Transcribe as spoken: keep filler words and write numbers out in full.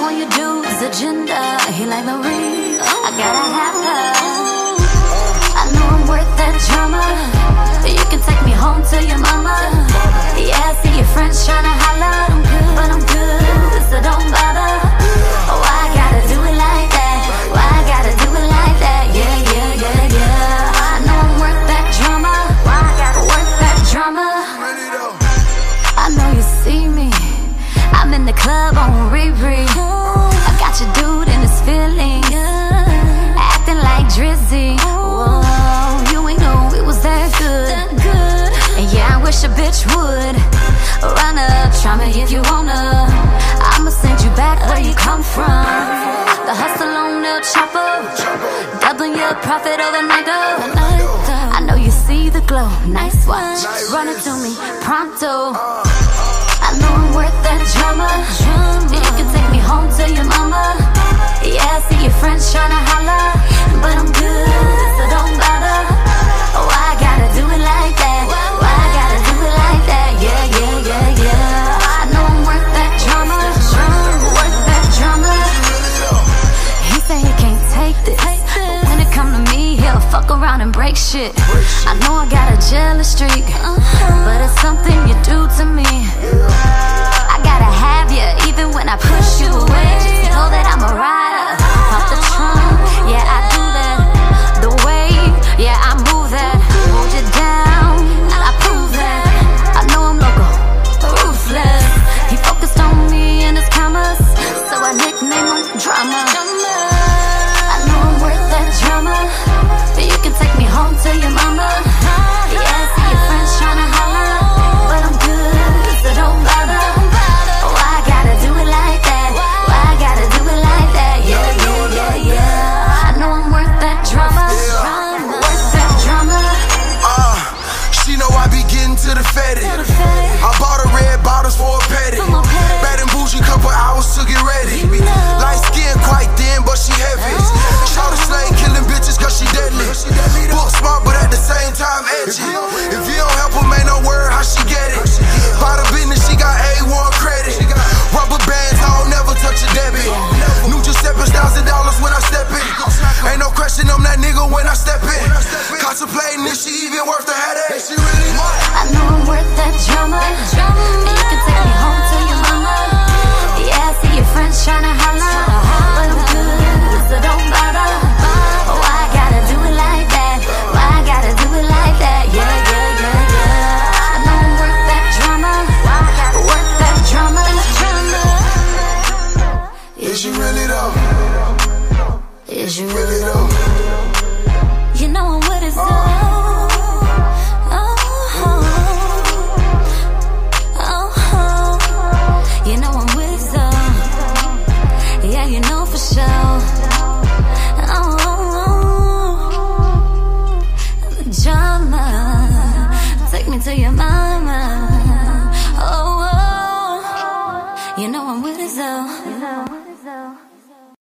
on your dude's agenda. He like Marie, I gotta have her. I know I'm worth that drama. You can take me home to your mama. Yeah, I see your friends tryna holler, but I'm good, so don't bother. Why I gotta do it like that? Why I gotta do it like that? Yeah, yeah, yeah, yeah. I know I'm worth that drama. Why I gotta worth that drama? I know you see me. I'm in the club on Riri. I got your dude in his feelings, acting like Drizzy. Whoa, you ain't know it was that good. And yeah, I wish a bitch would run up, try me if you wanna. I'ma send you back where you come from. The hustle on the chopper, doubling your profit overnight though. I know you see the glow, nice watch, run it to me pronto. I know I'm worth that drama. You can take me home to your mama. Yeah, I see your friends tryna holler, but I'm good, so don't bother. Why I gotta do it like that? Why I gotta do it like that? Yeah, yeah, yeah, yeah. I know I'm worth that drama, worth that drama. He say he can't take this, but when it come to me, he'll fuck around and break shit. I know I got a jealous streak, but it's something you do to me. I gotta have you, even when I